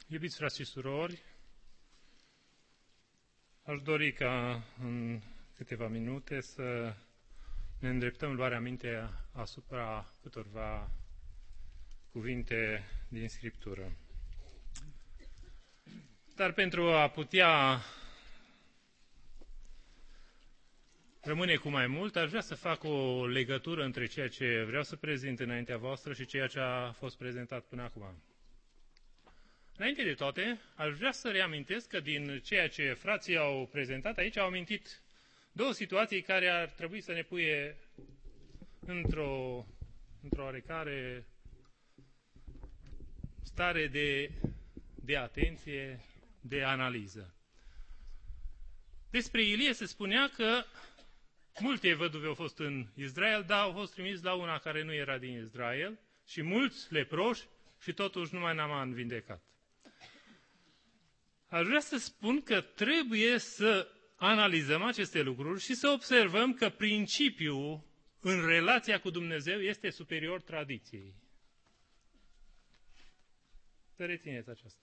Iubiți frați și surori, aș dori ca în câteva minute să ne îndreptăm luarea minte asupra câtorva cuvinte din Scriptură. Dar pentru a putea rămâne cu mai mult, aș vrea să fac o legătură între ceea ce vreau să prezint înaintea voastră și ceea ce a fost prezentat până acum. Înainte de toate, aș vrea să reamintesc că din ceea ce frații au prezentat aici, au amintit două situații care ar trebui să ne puie într-o oarecare stare de atenție, de analiză. Despre Ilie se spunea că multe văduve au fost în Israel, dar au fost trimis la una care nu era din Israel și mulți leproși și totuși numai Naaman vindecat. Aș vrea să spun că trebuie să analizăm aceste lucruri și să observăm că principiul în relația cu Dumnezeu este superior tradiției. Să rețineți aceasta.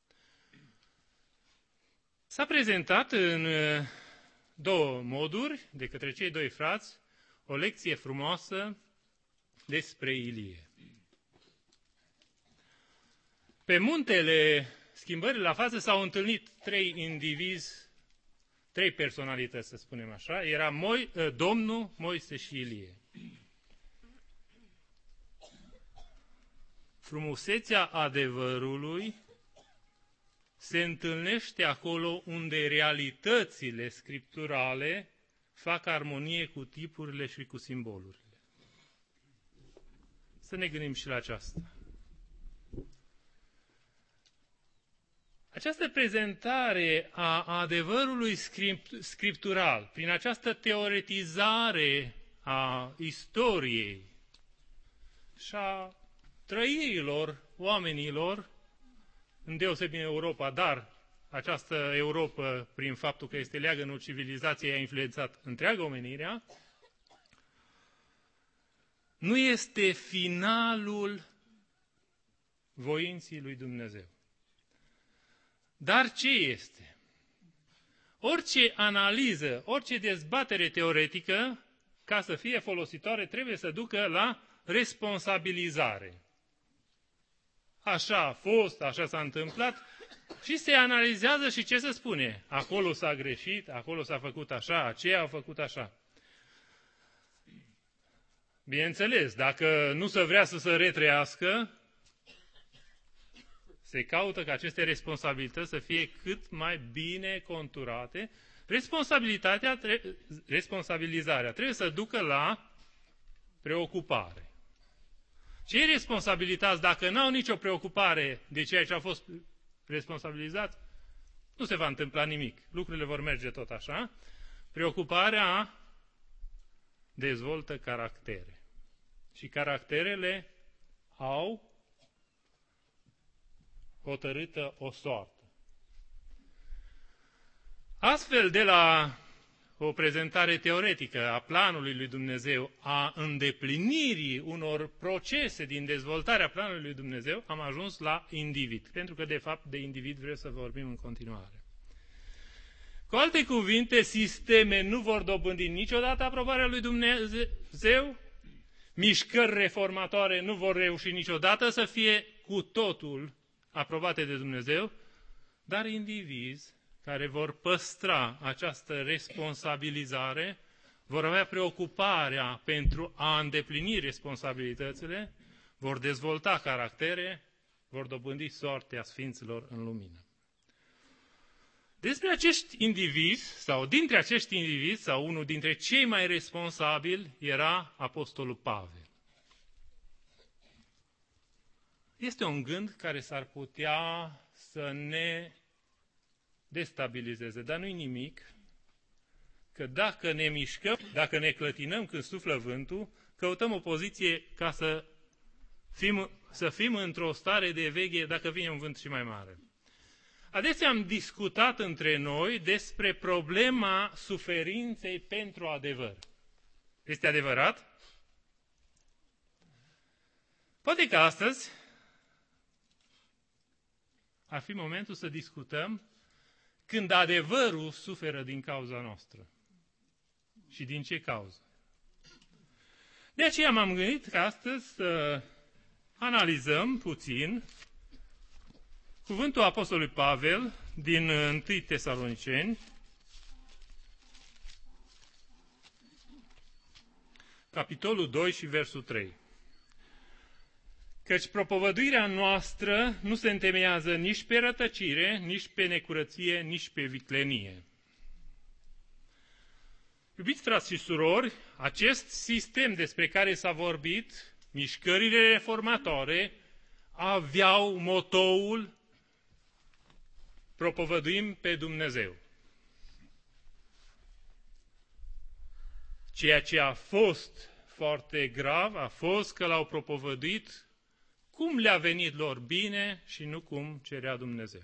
S-a prezentat în două moduri, de către cei doi frați, o lecție frumoasă despre Ilie. Pe muntele Schimbării la față s-au întâlnit trei indivizi, trei personalități, să spunem așa. Era Domnul, Moise și Ilie. Frumusețea adevărului se întâlnește acolo unde realitățile scripturale fac armonie cu tipurile și cu simbolurile. Să ne gândim și la aceasta. Această prezentare a adevărului scriptural, prin această teoretizare a istoriei și a trăirilor oamenilor, îndeosebi în Europa, dar această Europa, prin faptul că este leagănul civilizației, a influențat întreaga omenirea, nu este finalul voinții lui Dumnezeu. Dar ce este? Orice analiză, orice dezbatere teoretică, ca să fie folositoare, trebuie să ducă la responsabilizare. Așa a fost, așa s-a întâmplat și se analizează și ce se spune. Acolo s-a greșit, acolo s-a făcut așa, aceia au făcut așa. Bineînțeles, dacă nu se vrea să se retrească, se caută ca aceste responsabilități să fie cât mai bine conturate. Responsabilizarea trebuie să ducă la preocupare. Cei responsabilitați, dacă n-au nicio preocupare de ceea ce au fost responsabilizați, nu se va întâmpla nimic. Lucrurile vor merge tot așa. Preocuparea dezvoltă caractere. Și caracterele au hotărâtă o soartă. Astfel, de la o prezentare teoretică a planului lui Dumnezeu, a îndeplinirii unor procese din dezvoltarea planului lui Dumnezeu, am ajuns la individ. Pentru că, de fapt, de individ vreau să vorbim în continuare. Cu alte cuvinte, sisteme nu vor dobândi niciodată aprobarea lui Dumnezeu, mișcări reformatoare nu vor reuși niciodată să fie cu totul aprobate de Dumnezeu, dar indivizi care vor păstra această responsabilizare, vor avea preocuparea pentru a îndeplini responsabilitățile, vor dezvolta caractere, vor dobândi soartea sfinților în lumină. Despre acești indivizi, sau dintre acești indivizi, sau unul dintre cei mai responsabili, era Apostolul Pavel. Este un gând care s-ar putea să ne destabilizeze, dar nu-i nimic, că dacă ne mișcăm, dacă ne clătinăm când suflă vântul, căutăm o poziție ca să fim într-o stare de veche dacă vine un vânt și mai mare. Adesea am discutat între noi despre problema suferinței pentru adevăr. Este adevărat? Poate că astăzi ar fi momentul să discutăm când adevărul suferă din cauza noastră. Și din ce cauză? De aceea m-am gândit că astăzi să analizăm puțin cuvântul Apostolului Pavel din 1 Tesaloniceni, capitolul 2 și versul 3. Căci propovăduirea noastră nu se întemeiază nici pe rătăcire, nici pe necurăție, nici pe viclenie. Iubiți frați și surori, acest sistem despre care s-a vorbit, mișcările reformatoare, aveau motoul propovăduim pe Dumnezeu. Ceea ce a fost foarte grav a fost că l-au propovăduit cum le-a venit lor bine și nu cum cerea Dumnezeu.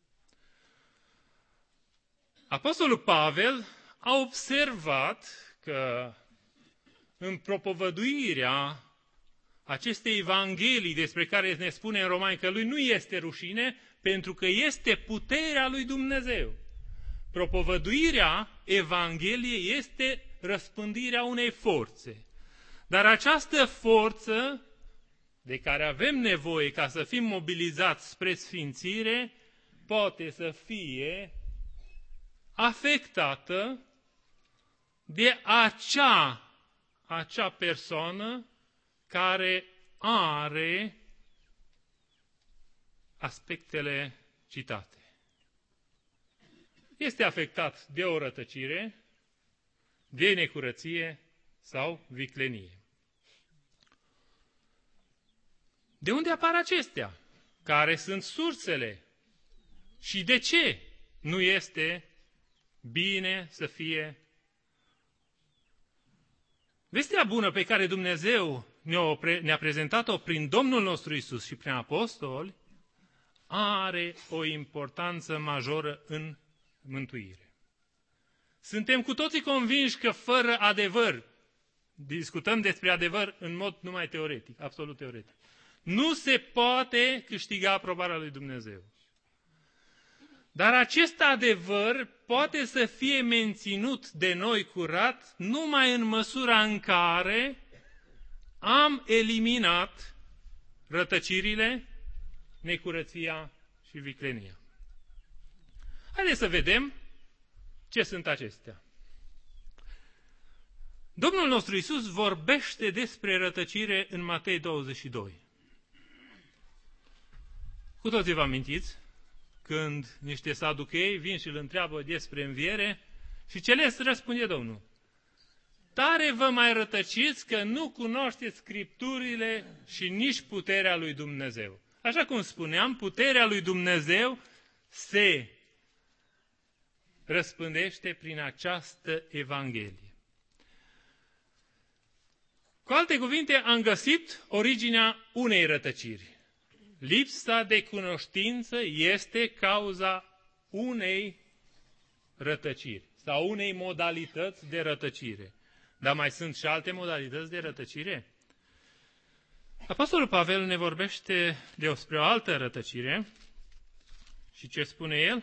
Apostolul Pavel a observat că în propovăduirea acestei evanghelii despre care ne spune în Romani că lui nu este rușine, pentru că este puterea lui Dumnezeu. Propovăduirea Evangheliei este răspândirea unei forțe. Dar această forță de care avem nevoie ca să fim mobilizați spre sfințire, poate să fie afectată de acea persoană care are aspectele citate. Este afectat de o rătăcire, de necurăție sau viclenie. De unde apar acestea? Care sunt sursele? Și de ce nu este bine să fie? Vestea bună pe care Dumnezeu ne-a prezentat-o prin Domnul nostru Iisus și prin apostoli are o importanță majoră în mântuire. Suntem cu toții convinși că fără adevăr, discutăm despre adevăr în mod numai teoretic, absolut teoretic, nu se poate câștiga aprobarea lui Dumnezeu. Dar acest adevăr poate să fie menținut de noi curat numai în măsura în care am eliminat rătăcirile, necurăția și viclenia. Haideți să vedem ce sunt acestea. Domnul nostru Iisus vorbește despre rătăcire în Matei 22. Cu toții vă amintiți când niște saduchei vin și îl întreabă despre înviere și ce le răspunde Domnul? Tare vă mai rătăciți că nu cunoașteți Scripturile și nici puterea lui Dumnezeu. Așa cum spuneam, puterea lui Dumnezeu se răspândește prin această Evanghelie. Cu alte cuvinte, am găsit originea unei rătăciri. Lipsa de cunoștință este cauza unei rătăciri sau unei modalități de rătăcire. Dar mai sunt și alte modalități de rătăcire? Apostolul Pavel ne vorbește despre o altă rătăcire și ce spune el?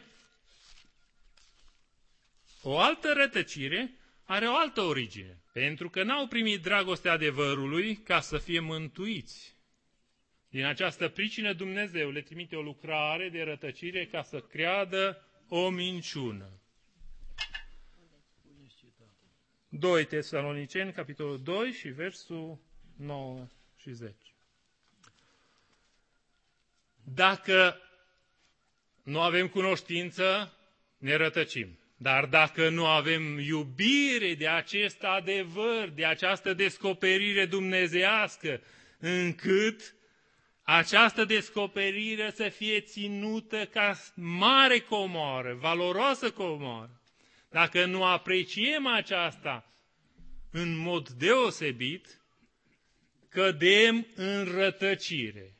O altă rătăcire are o altă origine, pentru că n-au primit dragostea adevărului ca să fie mântuiți. Din această pricină Dumnezeu le trimite o lucrare de rătăcire ca să creadă o minciună. 2 Tesaloniceni, capitolul 2 și versul 9 și 10. Dacă nu avem cunoștință, ne rătăcim. Dar dacă nu avem iubire de acest adevăr, de această descoperire dumnezeiască, încât această descoperire să fie ținută ca mare comoară, valoroasă comoară, dacă nu apreciem aceasta în mod deosebit, cădem în rătăcire.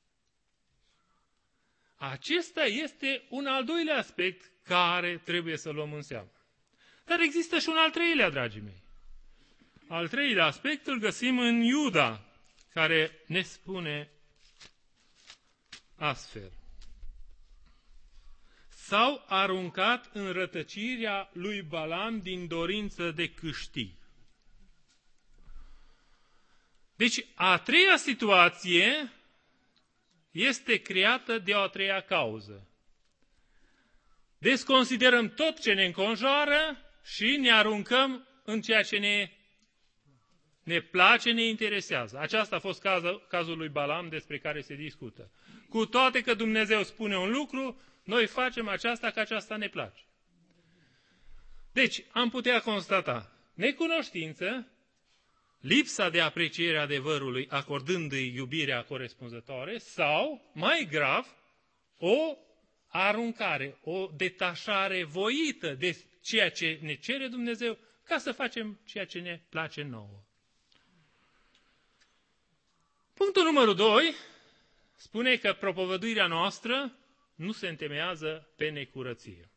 Acesta este un al doilea aspect care trebuie să luăm în seamă. Dar există și un al treilea, dragii mei. Al treilea aspect îl găsim în Iuda, care ne spune astfel. s-au aruncat în rătăcirea lui Balam din dorință de câștig. Deci, a treia situație este creată de o a treia cauză. Desconsiderăm tot ce ne înconjoară și ne aruncăm în ceea ce ne place, ne interesează. Aceasta a fost cazul lui Balam despre care se discută. Cu toate că Dumnezeu spune un lucru, noi facem aceasta că aceasta ne place. Deci, am putea constata necunoștință, lipsa de apreciere a adevărului, acordându-i iubirea corespunzătoare, sau, mai grav, o aruncare, o detașare voită de ceea ce ne cere Dumnezeu, ca să facem ceea ce ne place nouă. Punctul numărul 2 spune că propovăduirea noastră nu se întemeiază pe necurăție.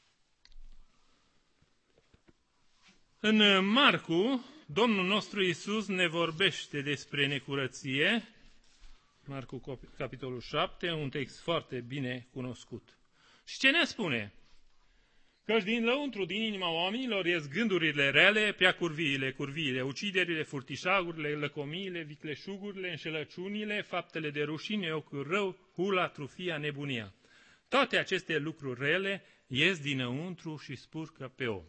În Marcu, Domnul nostru Iisus ne vorbește despre necurăție. Marcu, capitolul 7, un text foarte bine cunoscut. Și ce ne spune? Căci din lăuntru, din inima oamenilor, ies gândurile rele, prea curviile, uciderile, furtișagurile, lăcomiile, vicleșugurile, înșelăciunile, faptele de rușine, ochiul rău, hula, trufia, nebunia. Toate aceste lucruri rele ies dinăuntru și spurcă pe om.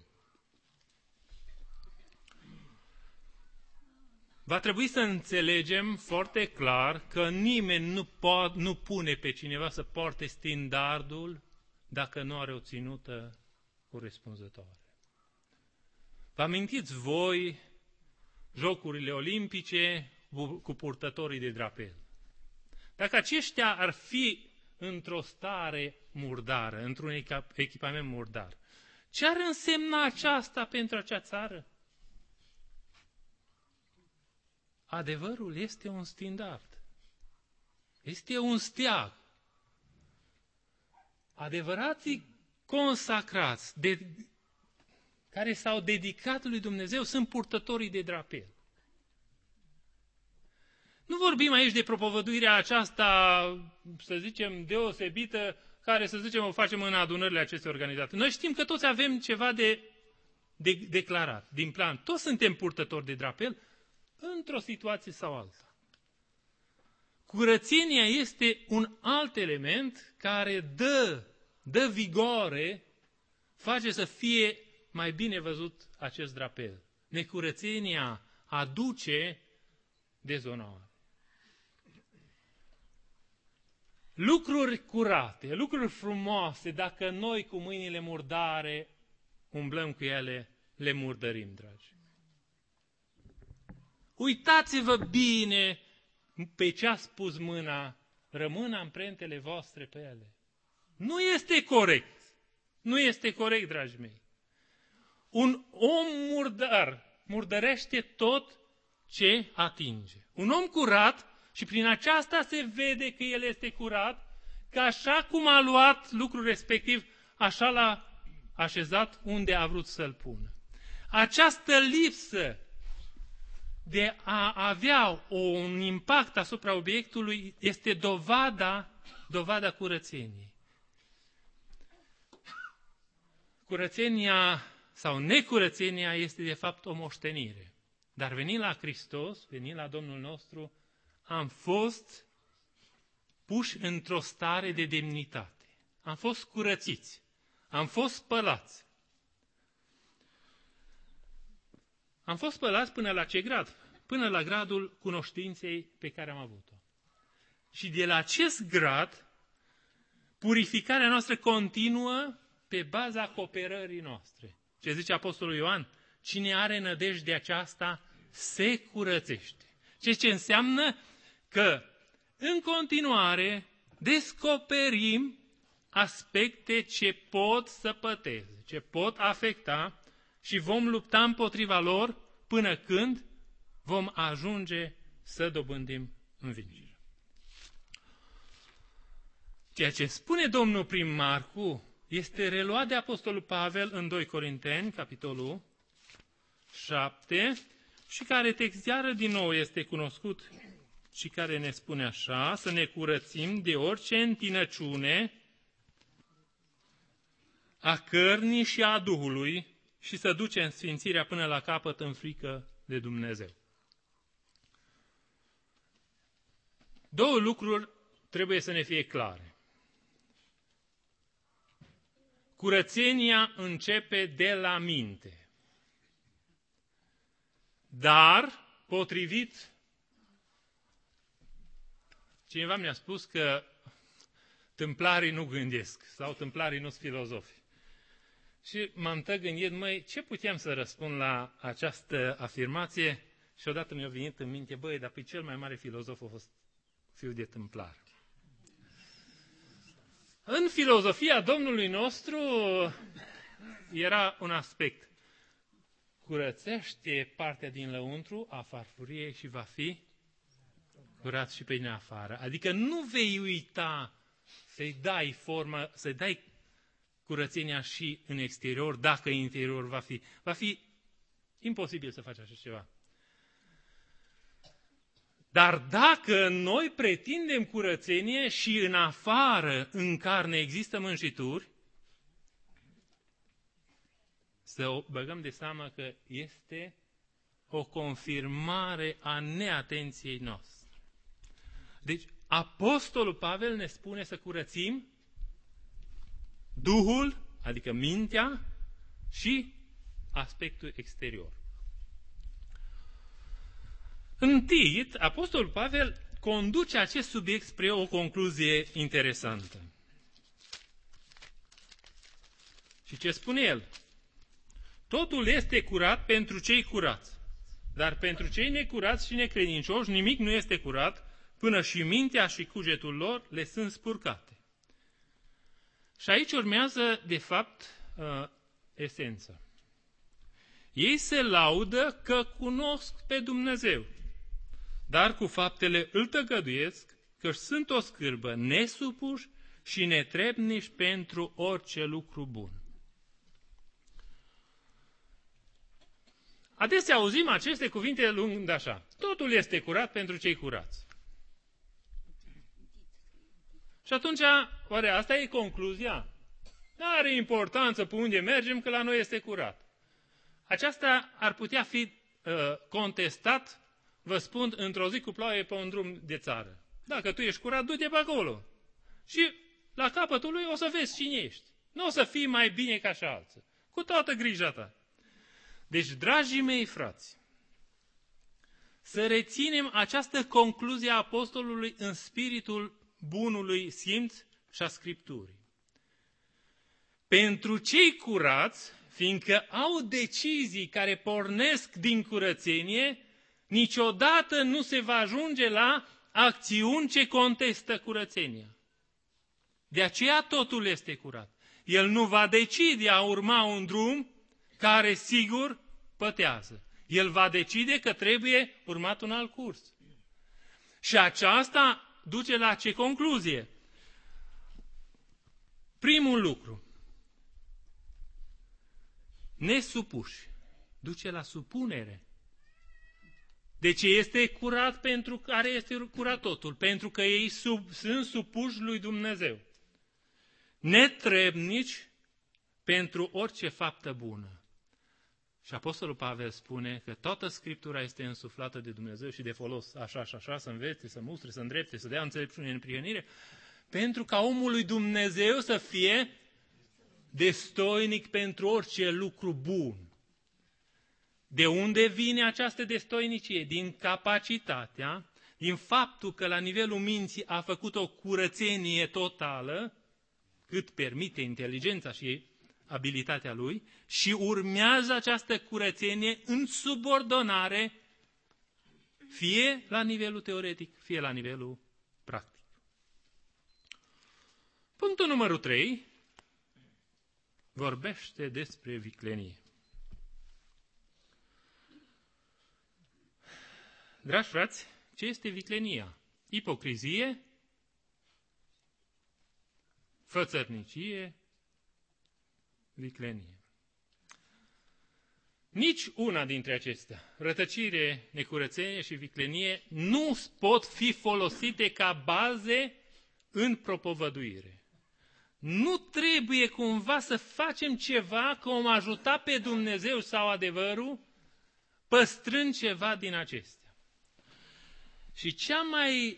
Va trebui să înțelegem foarte clar că nimeni nu pune pe cineva să poarte standardul dacă nu are o ținută corespunzătoare. Vă amintiți voi jocurile olimpice cu purtătorii de drapel? Dacă aceștia ar fi într-o stare murdară, într-un echipament murdar, ce ar însemna aceasta pentru acea țară? Adevărul este un standard. Este un steag. Adevărații consacrați, care s-au dedicat lui Dumnezeu, sunt purtătorii de drapel. Nu vorbim aici de propovăduirea aceasta, să zicem, deosebită, care, să zicem, o facem în adunările acestei organizații. Noi știm că toți avem ceva de declarat, din plan. Toți suntem purtători de drapel, într-o situație sau alta. Curățenia este un alt element care dă vigoare, face să fie mai bine văzut acest drapel. Necurățenia aduce dezonoare. Lucruri curate, lucruri frumoase, dacă noi cu mâinile murdare umblăm cu ele, le murdărim, dragi. Uitați-vă bine pe ce a spus mâna, rămân amprentele voastre pe ele. Nu este corect. Nu este corect, dragii mei. Un om murdar murdărește tot ce atinge. Un om curat, și prin aceasta se vede că el este curat, că așa cum a luat lucrul respectiv, așa l-a așezat unde a vrut să-l pună. Această lipsă de a avea un impact asupra obiectului este dovada curățeniei. Curățenia sau necurățenia este de fapt o moștenire. Dar venind la Hristos, venind la Domnul nostru, am fost puși într-o stare de demnitate. Am fost curățiți. Am fost spălați. Am fost spălați până la ce grad? Până la gradul cunoștinței pe care am avut-o. Și de la acest grad, purificarea noastră continuă pe baza cooperării noastre. Ce zice Apostolul Ioan? Cine are nădejde aceasta se curățește. Ceea ce înseamnă că în continuare descoperim aspecte ce pot să păteze, ce pot afecta și vom lupta împotriva lor până când vom ajunge să dobândim învingere. Ceea ce spune Domnul prin Marcu este reluat de Apostolul Pavel în 2 Corinteni, capitolul 7, și care text iară din nou este cunoscut și care ne spune așa, să ne curățim de orice întinăciune a cărnii și a Duhului și să ducem sfințirea până la capăt în frică de Dumnezeu. Două lucruri trebuie să ne fie clare. Curățenia începe de la minte. Dar, potrivit, cineva mi-a spus că tâmplarii nu gândesc sau tâmplarii nu sunt filozofi. Și m-am gândit, măi, ce puteam să răspund la această afirmație? Și odată mi-a venit în minte, băi, dar pe cel mai mare filozof a fost fiul de tâmplar. În filozofia Domnului nostru era un aspect. Curățește partea din lăuntru a farfuriei și va fi curat și pe din afară. Adică nu vei uita să-i dai formă, să-i dai curățenia și în exterior, dacă în interior va fi imposibil să faci așa ceva. Dar dacă noi pretindem curățenie și în afară, în carne, există mânjituri, să o băgăm de seamă că este o confirmare a neatenției noastre. Deci, Apostolul Pavel ne spune să curățim Duhul, adică mintea, și aspectul exterior. Întâi, Apostolul Pavel conduce acest subiect spre o concluzie interesantă. Și ce spune el? Totul este curat pentru cei curați, dar pentru cei necurați și necredincioși nimic nu este curat, până și mintea și cugetul lor le sunt spurcate. Și aici urmează, de fapt, esența. Ei se laudă că cunosc pe Dumnezeu, dar cu faptele îl tăgăduiesc că sunt o scârbă, nesupuși și netrebnici pentru orice lucru bun. Adesea auzim aceste cuvinte lungând așa. Totul este curat pentru cei curați. Și atunci, oare asta e concluzia? Nu are importanță pe unde mergem, că la noi este curat. Aceasta ar putea fi contestat, vă spun, într-o zi cu ploaie pe un drum de țară. Dacă tu ești curat, du-te pe acolo. Și la capătul lui o să vezi cine ești. Nu o să fii mai bine ca și alții. Cu toată grija ta. Deci, dragii mei frați, să reținem această concluzie a apostolului în spiritul bunului simț și a Scripturii. Pentru cei curați, fiindcă au decizii care pornesc din curățenie, niciodată nu se va ajunge la acțiuni ce contestă curățenia. De aceea totul este curat. El nu va decide a urma un drum care sigur pătează. El va decide că trebuie urmat un alt curs. Și aceasta duce la ce concluzie? Primul lucru. Nesupuși. Duce la supunere. De ce este curat? Pentru care este curat totul? Pentru că ei sunt supuși lui Dumnezeu. Netrebnici pentru orice faptă bună. Și Apostolul Pavel spune că toată Scriptura este însuflată de Dumnezeu și de folos așa și așa, să învețe, să mustre, să îndrepte, să dea înțelepciune în prihănire, pentru ca omul lui Dumnezeu să fie destoinic pentru orice lucru bun. De unde vine această destoinicie? Din capacitatea, din faptul că la nivelul minții a făcut o curățenie totală, cât permite inteligența și abilitatea lui, și urmează această curățenie în subordonare, fie la nivelul teoretic, fie la nivelul practic. Punctul numărul 3 vorbește despre viclenie. Dragi frați, ce este viclenia? Ipocrizie, fățărnicie, viclenie. Nici una dintre acestea, rătăcire, necurățenie și viclenie, nu pot fi folosite ca baze în propovăduire. nu trebuie cumva să facem ceva că om ajuta pe Dumnezeu sau adevărul, păstrând ceva din acestea. Și cea mai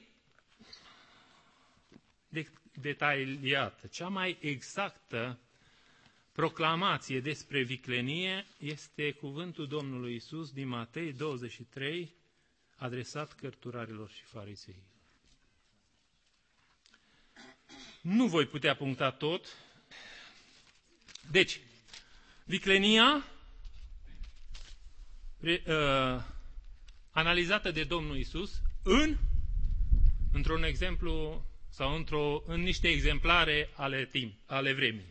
detaliată, cea mai exactă proclamație despre viclenie este cuvântul Domnului Iisus din Matei 23, adresat cărturarilor și fariseilor. Nu voi putea puncta tot. Deci, viclenia analizată de Domnul Iisus într-un exemplu sau în niște exemplare ale vremii.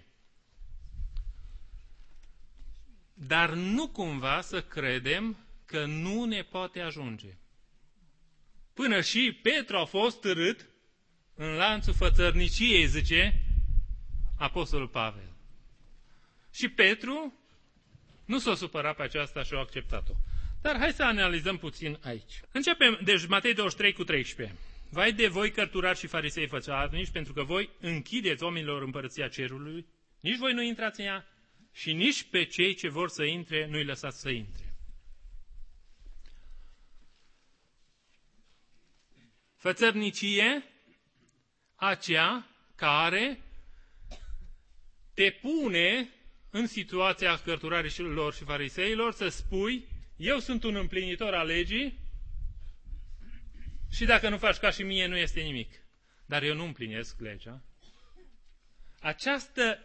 Dar nu cumva să credem că nu ne poate ajunge. Până și Petru a fost târât în lanțul fățărniciei, zice Apostolul Pavel. Și Petru nu s-a supărat pe aceasta și a acceptat-o. Dar hai să analizăm puțin aici. Începem, deci Matei 23 cu 13. Vai de voi, cărturari și farisei fățarnici, pentru că voi închideți oamenilor împărăția cerului, nici voi nu intrați în ea și nici pe cei ce vor să intre nu-i lăsați să intre. Fățărnicie, aceea care te pune în situația cărturarilor și fariseilor să spui, eu sunt un împlinitor al legii și dacă nu faci ca și mine nu este nimic. Dar eu nu împlinesc legea. Această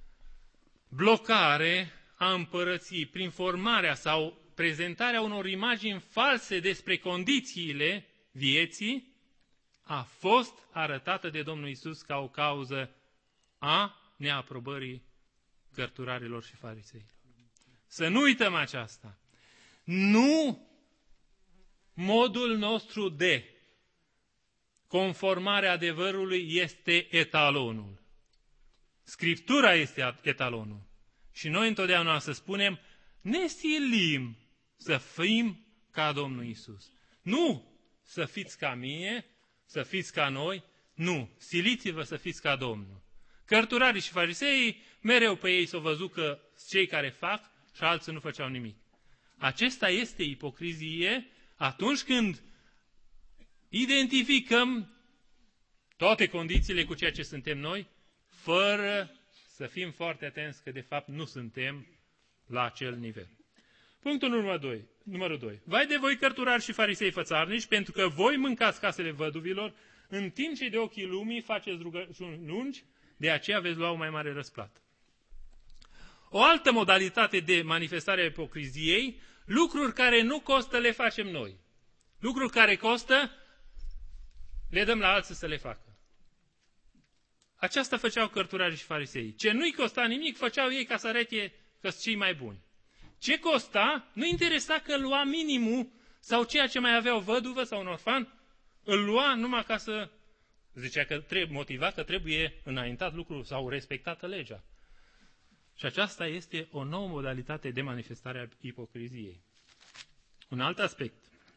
blocare a împărăției prin formarea sau prezentarea unor imagini false despre condițiile vieții a fost arătată de Domnul Iisus ca o cauză a neaprobării cărturarilor și fariseilor. Să nu uităm aceasta. Nu modul nostru de conformare adevărului este etalonul. Scriptura este etalonul. Și noi întotdeauna să spunem, ne silim să fim ca Domnul Iisus. Nu să fiți ca mine, să fiți ca noi, nu. Siliți-vă să fiți ca Domnul. Cărturarii și fariseii, mereu pe ei s-au văzut că cei care fac și alții nu făceau nimic. Acesta este ipocrizie atunci când identificăm toate condițiile cu ceea ce suntem noi, fără să fim foarte atenți că de fapt nu suntem la acel nivel. Punctul numărul 2. Vai de voi, cărturari și farisei fățarnici, pentru că voi mâncați casele văduvilor, în timp ce de ochii lumii faceți rugăciuni lungi, de aceea veți lua o mai mare răsplată. O altă modalitate de manifestare a ipocriziei, lucruri care nu costă, le facem noi. Lucruri care costă, le dăm la alții să le facă. Aceasta făceau cărturarii și farisei. Ce nu-i costa nimic, făceau ei ca să arate că sunt cei mai buni. Ce costa, nu interesa că îl lua minimul sau ceea ce mai avea o văduvă sau un orfan, îl lua numai ca să, zicea că motiva că trebuie înaintat lucrul sau respectată legea. Și aceasta este o nouă modalitate de manifestare a ipocriziei. Un alt aspect.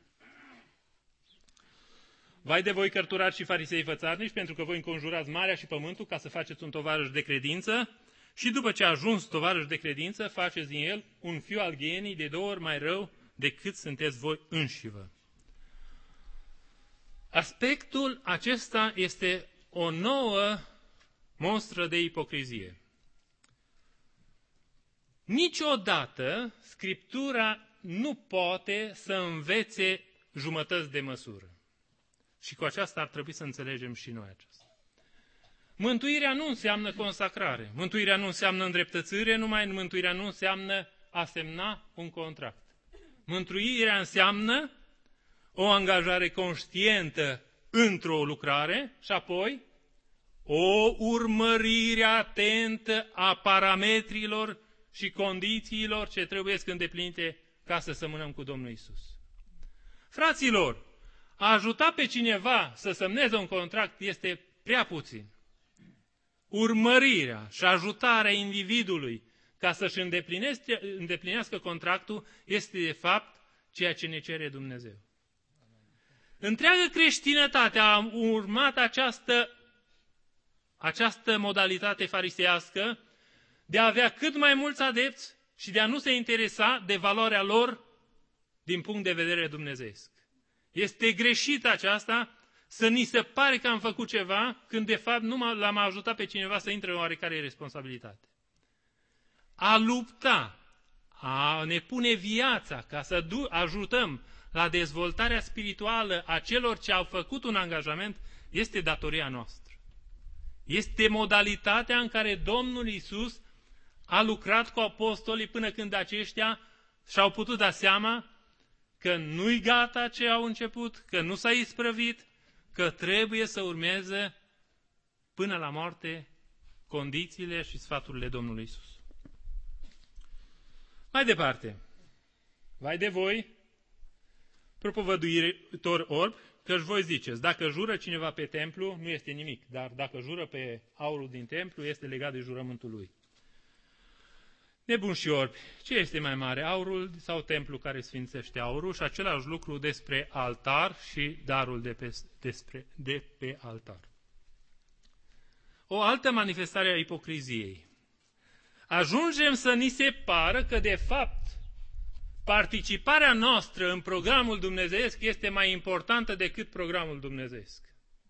Vai de voi, cărturari și farisei fățarnici, pentru că voi înconjurați marea și pământul ca să faceți un tovarăș de credință și după ce a ajuns tovarăș de credință, faceți din el un fiu al ghienii de 2 ori mai rău decât sunteți voi înșivă. Aspectul acesta este o nouă monstră de ipocrizie. Niciodată Scriptura nu poate să învețe jumătăți de măsură. Și cu aceasta ar trebui să înțelegem și noi aceasta. Mântuirea nu înseamnă consacrare. Mântuirea nu înseamnă îndreptățire, numai mântuirea nu înseamnă a semna un contract. Mântuirea înseamnă o angajare conștientă într-o lucrare și apoi o urmărire atentă a parametrilor și condițiilor ce trebuie îndeplinite ca să semănăm cu Domnul Iisus. Fraților, a ajuta pe cineva să semneze un contract este prea puțin. Urmărirea și ajutarea individului ca să-și îndeplinească contractul este de fapt ceea ce ne cere Dumnezeu. Întreaga creștinătate a urmat această această modalitate farisească de a avea cât mai mulți adepți și de a nu se interesa de valoarea lor din punct de vedere dumnezeiesc. Este greșit aceasta să ni se pare că am făcut ceva când de fapt nu l-am ajutat pe cineva să intre în oarecare responsabilitate. A lupta, a ne pune viața ca să ajutăm la dezvoltarea spirituală a celor ce au făcut un angajament este datoria noastră. Este modalitatea în care Domnul Iisus a lucrat cu apostolii până când aceștia și-au putut da seama că nu-i gata ce au început, că nu s-a isprăvit, că trebuie să urmeze până la moarte condițiile și sfaturile Domnului Iisus. Mai departe, vai de voi, propovăduitori orbi, că-și voi ziceți, dacă jură cineva pe templu, nu este nimic, dar dacă jură pe aurul din templu, este legat de jurământul lui. Nebuni și orbi, ce este mai mare, aurul sau templu care sfințește aurul? Și același lucru despre altar și darul de pe altar. O altă manifestare a ipocriziei. Ajungem să ni se pară că, de fapt, participarea noastră în programul dumnezeiesc este mai importantă decât programul dumnezeiesc.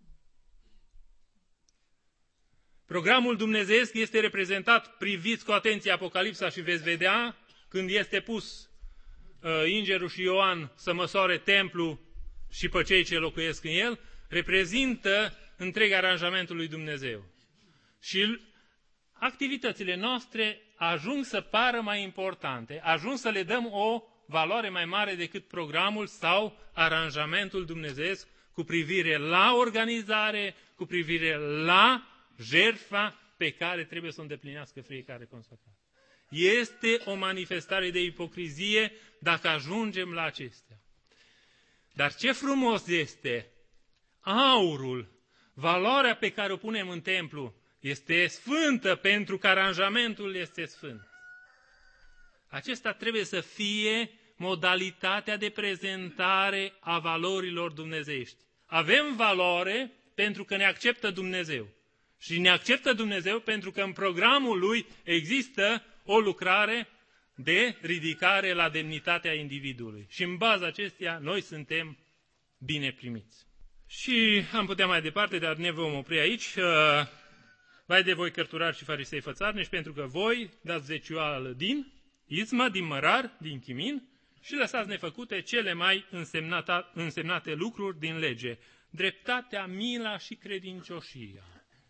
Programul dumnezeiesc este reprezentat, priviți cu atenție Apocalipsa și veți vedea, când este pus Îngerul și Ioan să măsoare templu și pe cei ce locuiesc în el, reprezintă întreg aranjamentul lui Dumnezeu. Și activitățile noastre ajung să pară mai importante, ajung să le dăm o valoare mai mare decât programul sau aranjamentul dumnezeiesc cu privire la organizare, cu privire la jertfa pe care trebuie să o îndeplinească fiecare consacrat. Este o manifestare de ipocrizie dacă ajungem la acestea. Dar ce frumos este aurul, valoarea pe care o punem în templu, este sfântă pentru că aranjamentul este sfânt. Acesta trebuie să fie modalitatea de prezentare a valorilor dumnezeiești. Avem valoare pentru că ne acceptă Dumnezeu. Și ne acceptă Dumnezeu pentru că în programul Lui există o lucrare de ridicare la demnitatea individului. Și în baza acesteia noi suntem bine primiți. Și am putea mai departe, dar ne vom opri aici. Vai de voi cărturari și farisei fățarnici, pentru că voi dați zecioală din izmă, din mărar, din chimin și lăsați nefăcute cele mai însemnate lucruri din lege, dreptatea, mila și credincioșia.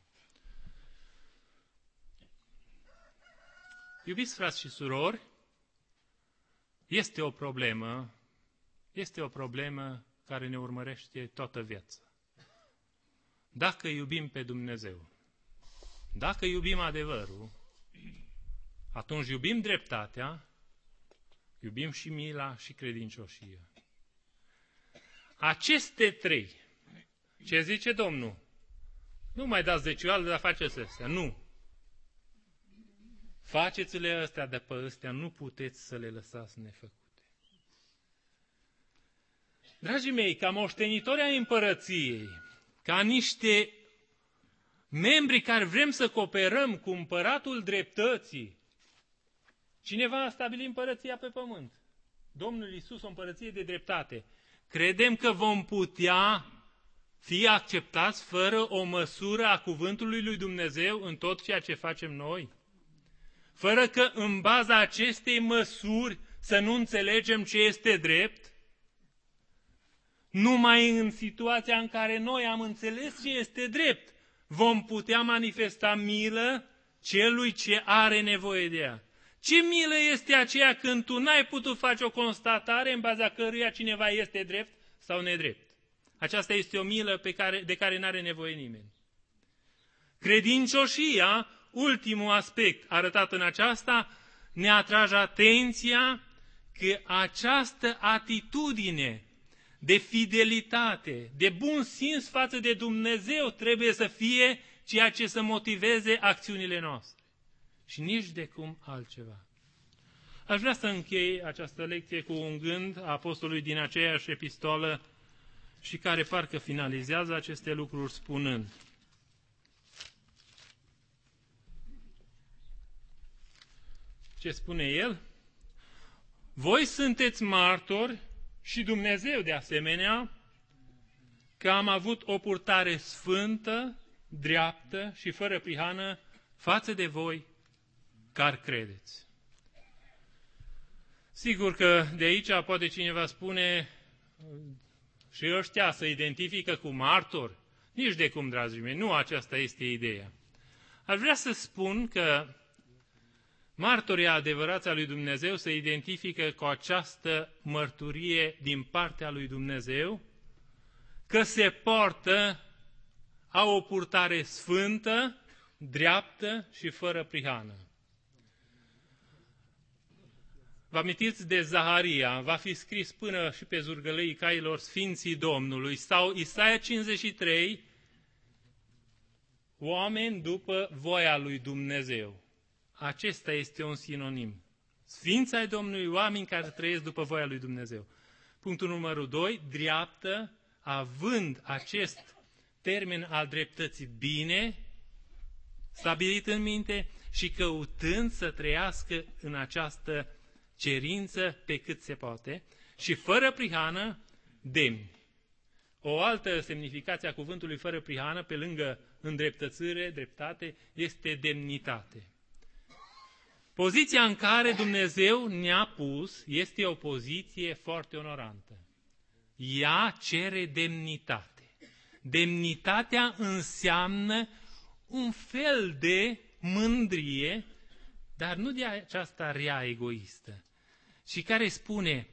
Iubiți frați și surori, este o problemă care ne urmărește toată viața. Dacă iubim pe Dumnezeu, dacă iubim adevărul, atunci iubim dreptatea, iubim și mila și credincioșia. Aceste trei, ce zice Domnul? Nu mai dați zecioală, dar faceți astea. Nu. Faceți-le astea de pe astea, nu puteți să le lăsați nefăcute. Dragii mei, ca moștenitori ai împărăției, ca niște membri care vrem să cooperăm cu împăratul dreptății, cineva a stabilit împărăția pe pământ. Domnul Iisus, o împărăție de dreptate. Credem că vom putea fi acceptați fără o măsură a cuvântului lui Dumnezeu în tot ceea ce facem noi? Fără că în baza acestei măsuri să nu înțelegem ce este drept? Numai în situația în care noi am înțeles ce este drept, vom putea manifesta milă celui ce are nevoie de ea. Ce milă este aceea când tu n-ai putut face o constatare în baza căruia cineva este drept sau nedrept? Aceasta este o milă de care n-are nevoie nimeni. Credincioșia, ultimul aspect arătat în aceasta, ne atrage atenția că această atitudine de fidelitate, de bun simț față de Dumnezeu trebuie să fie ceea ce să motiveze acțiunile noastre. Și nici de cum altceva. Aș vrea să închei această lecție cu un gând a apostolului din aceeași epistolă și care parcă finalizează aceste lucruri spunând: ce spune el? Voi sunteți martori și Dumnezeu de asemenea că am avut o purtare sfântă, dreaptă și fără prihană față de voi care credeți. Sigur că de aici poate cineva spune și ăștia se identifică cu martori. Nici de cum, dragii mei, nu aceasta este ideea. Aș vrea să spun că martorii adevărați a lui Dumnezeu se identifică cu această mărturie din partea lui Dumnezeu, că se poartă, au o purtare sfântă, dreaptă și fără prihană. Vă amintiți de Zaharia, va fi scris până și pe zurgălăii cailor Sfinții Domnului, sau Isaia 53, oameni după voia lui Dumnezeu. Acesta este un sinonim. Sfinți ai Domnului, oameni care trăiesc după voia lui Dumnezeu. Punctul numărul 2, dreaptă, având acest termen al dreptății bine stabilit în minte și căutând să trăiască în această cerință pe cât se poate și fără prihană, demni. O altă semnificație a cuvântului fără prihană, pe lângă îndreptățire, dreptate, este demnitate. Poziția în care Dumnezeu ne-a pus este o poziție foarte onorantă. Ea cere demnitate. Demnitatea înseamnă un fel de mândrie, dar nu de aceasta rea egoistă, și care spune,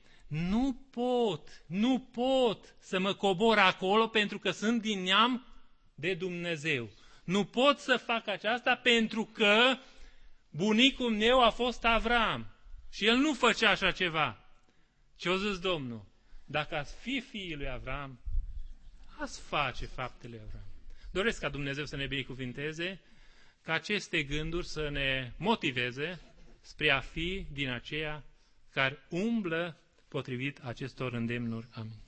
nu pot să mă cobor acolo pentru că sunt din neam de Dumnezeu. Nu pot să fac aceasta pentru că bunicul meu a fost Avram și el nu făcea așa ceva. Ce-o zis Domnul? Dacă ați fi fiii lui Avram, ați face faptele Avram. Doresc ca Dumnezeu să ne binecuvinteze, ca aceste gânduri să ne motiveze spre a fi din aceia care umblă potrivit acestor îndemnuri. Amin.